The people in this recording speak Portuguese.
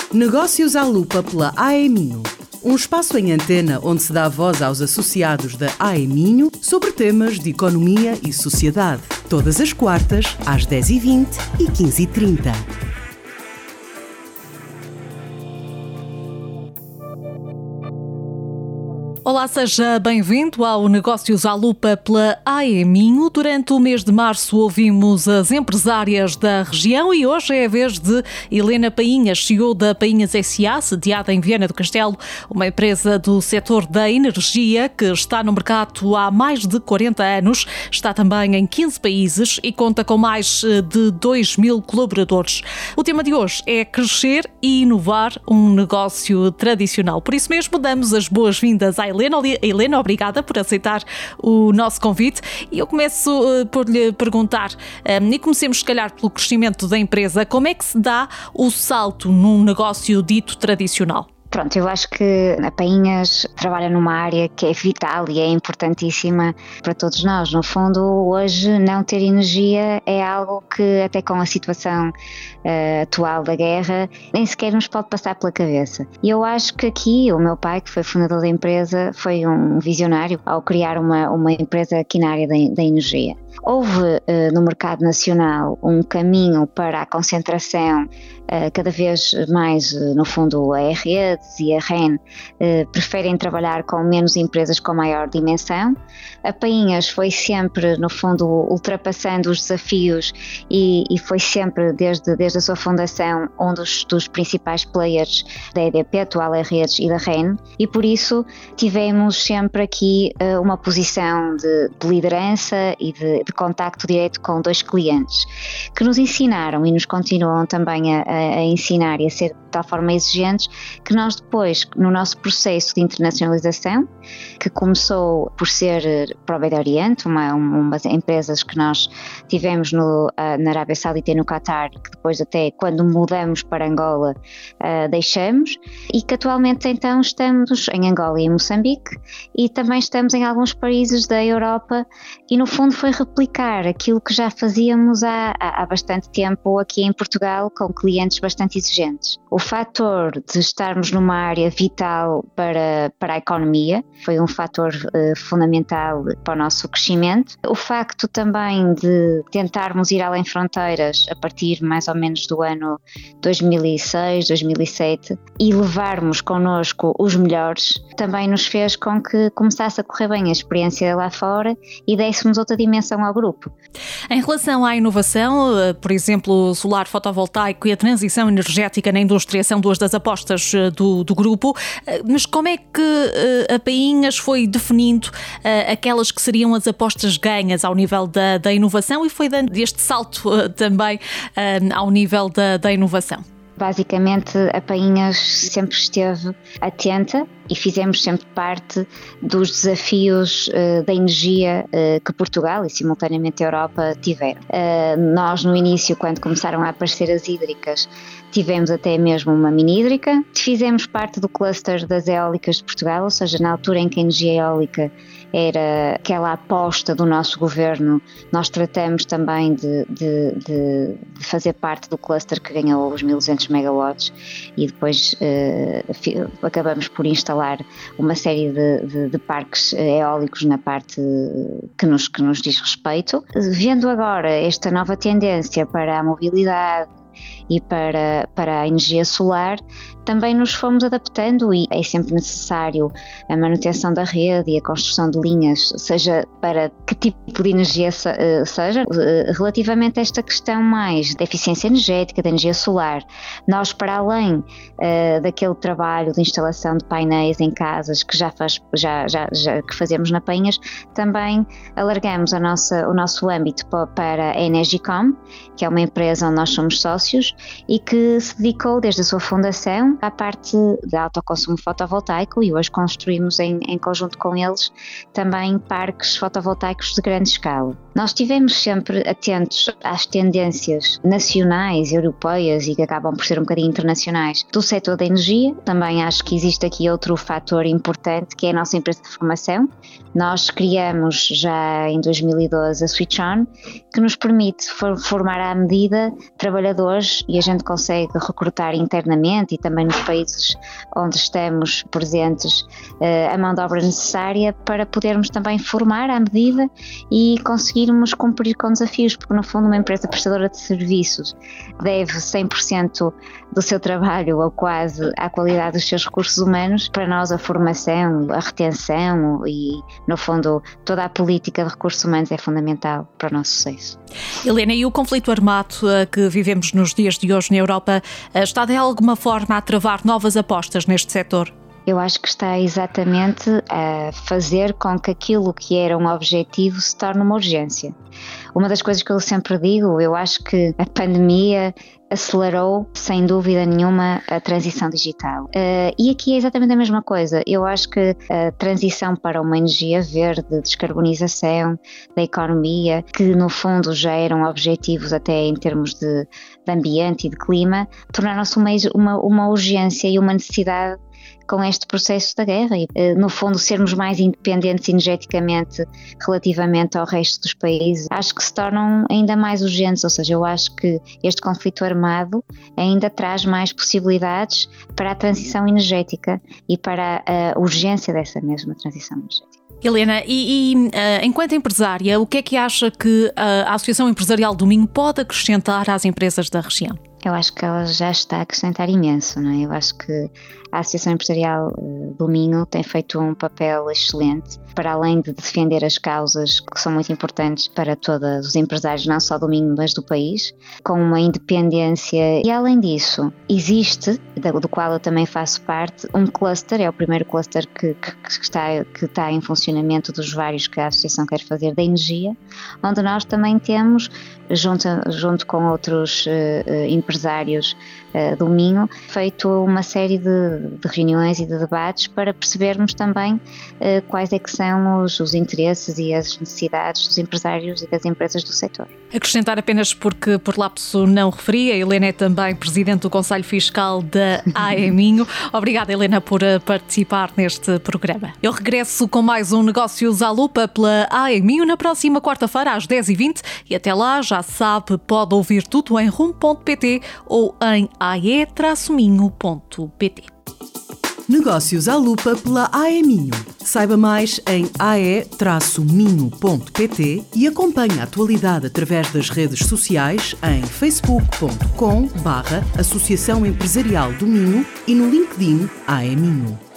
Negócios à Lupa pela AEMinho. Um espaço em antena onde se dá voz aos associados da AEMinho sobre temas de economia e sociedade. Todas as quartas, às 10h20 e 15h30. Olá, seja bem-vindo ao Negócios à Lupa pela AEMinho. Durante o mês de março ouvimos as empresárias da região e hoje é a vez de Helena Painhas, CEO da Painhas S.A., sediada em Viana do Castelo, uma empresa do setor da energia que está no mercado há mais de 40 anos, está também em 15 países e conta com mais de 2.000 colaboradores. O tema de hoje é crescer e inovar um negócio tradicional. Por isso mesmo, damos as boas-vindas à Helena, obrigada por aceitar o nosso convite. E eu começo por lhe perguntar, e comecemos se calhar pelo crescimento da empresa, como é que se dá o salto num negócio dito tradicional? Pronto, eu acho que a Painhas trabalha numa área que é vital e é importantíssima para todos nós. No fundo, hoje não ter energia é algo que até com a situação atual da guerra nem sequer nos pode passar pela cabeça. E eu acho que aqui o meu pai, que foi fundador da empresa, foi um visionário ao criar uma empresa aqui na área da energia. Houve no mercado nacional um caminho para a concentração cada vez mais, no fundo, a redes e a REN preferem trabalhar com menos empresas com maior dimensão. A Painhas foi sempre, no fundo, ultrapassando os desafios e foi sempre, desde a sua fundação, um dos principais players da EDP, atual redes e da REN, e por isso tivemos sempre aqui uma posição de liderança e de contacto direto com dois clientes, que nos ensinaram e nos continuam também a ensinar e a ser de tal forma exigentes que nós depois, no nosso processo de internacionalização, que começou por ser Provedor Oriente, umas empresas que nós tivemos na Arábia Saudita e no Qatar, que depois até quando mudamos para Angola deixamos, e que atualmente então estamos em Angola e em Moçambique e também estamos em alguns países da Europa e no fundo foi replicar aquilo que já fazíamos há bastante tempo aqui em Portugal com clientes bastante exigentes. O fator de estarmos numa área vital para a economia foi um fator fundamental para o nosso crescimento. O facto também de tentarmos ir além fronteiras a partir mais ou menos do ano 2006, 2007 e levarmos connosco os melhores também nos fez com que começasse a correr bem a experiência lá fora e dessemos outra dimensão ao grupo. Em relação à inovação, por exemplo, o solar fotovoltaico e a transição energética na indústria são duas das apostas do grupo, mas como é que a Painhas foi definindo aquelas que seriam as apostas ganhas ao nível da inovação e foi dando este salto também ao nível da inovação? Basicamente, a Painhas sempre esteve atenta e fizemos sempre parte dos desafios da energia que Portugal e simultaneamente a Europa tiveram. Nós no início, quando começaram a aparecer as hídricas, tivemos até mesmo uma mini hídrica. Fizemos parte do cluster das eólicas de Portugal, ou seja, na altura em que a energia eólica era aquela aposta do nosso governo, nós tratamos também de fazer parte do cluster que ganhou os 1.200 megawatts e depois acabamos por instalar uma série de parques eólicos na parte que nos diz respeito. Vendo agora esta nova tendência para a mobilidade e para a energia solar, também nos fomos adaptando e é sempre necessário a manutenção da rede e a construção de linhas, seja para que tipo de energia seja. Relativamente a esta questão mais da eficiência energética, da energia solar, nós para além daquele trabalho de instalação de painéis em casas que que fazemos na Painhas, também alargamos o nosso âmbito para a Energicom, que é uma empresa onde nós somos sócios e que se dedicou desde a sua fundação à parte de autoconsumo fotovoltaico e hoje construímos em conjunto com eles também parques fotovoltaicos de grande escala. Nós estivemos sempre atentos às tendências nacionais, europeias e que acabam por ser um bocadinho internacionais do setor da energia. Também acho que existe aqui outro fator importante, que é a nossa empresa de formação. Nós criamos já em 2012 a Switch On, que nos permite formar à medida trabalhadores, e a gente consegue recrutar internamente e também nos países onde estamos presentes a mão de obra necessária para podermos também formar à medida e conseguirmos cumprir com desafios, porque no fundo uma empresa prestadora de serviços deve 100% do seu trabalho ou quase à qualidade dos seus recursos humanos. Para nós a formação, a retenção e no fundo toda a política de recursos humanos é fundamental para o nosso sucesso. Helena, e o conflito armado que vivemos nos dias de hoje na Europa está de alguma forma a travar novas apostas neste setor? Eu acho que está exatamente a fazer com que aquilo que era um objetivo se torne uma urgência. Uma das coisas que eu sempre digo, eu acho que a pandemia acelerou, sem dúvida nenhuma, a transição digital. E aqui é exatamente a mesma coisa. Eu acho que a transição para uma energia verde, descarbonização da economia, que no fundo já eram objetivos até em termos de ambiente e de clima, tornaram-se uma urgência e uma necessidade com este processo da guerra e, no fundo, sermos mais independentes energeticamente relativamente ao resto dos países, acho que se tornam ainda mais urgentes, ou seja, eu acho que este conflito armado ainda traz mais possibilidades para a transição energética e para a urgência dessa mesma transição energética. Helena, enquanto empresária, o que é que acha que a Associação Empresarial do Minho pode acrescentar às empresas da região? Eu acho que ela já está a acrescentar imenso, não é? Eu acho que a Associação Empresarial do Minho tem feito um papel excelente, para além de defender as causas que são muito importantes para todos os empresários, não só do Minho, mas do país, com uma independência. E além disso, existe, do qual eu também faço parte, um cluster, é o primeiro cluster que está em funcionamento dos vários que a Associação quer fazer da energia, onde nós também temos, junto com outros empresários do Minho, feito uma série de reuniões e de debates para percebermos também quais é que são os interesses e as necessidades dos empresários e das empresas do setor. Acrescentar apenas porque por lapso não referi, a Helena é também Presidente do Conselho Fiscal da AE Minho. Obrigada, Helena, por participar neste programa. Eu regresso com mais um Negócios à Lupa pela AE Minho na próxima quarta-feira às 10h20 e até lá, já sabe, pode ouvir tudo em rumo.pt ou em ae-minho.pt. Negócios à Lupa pela AE Minho. Saiba mais em ae-minho.pt e acompanhe a atualidade através das redes sociais em facebook.com/Associação Empresarial do Minho e no LinkedIn AE Minho.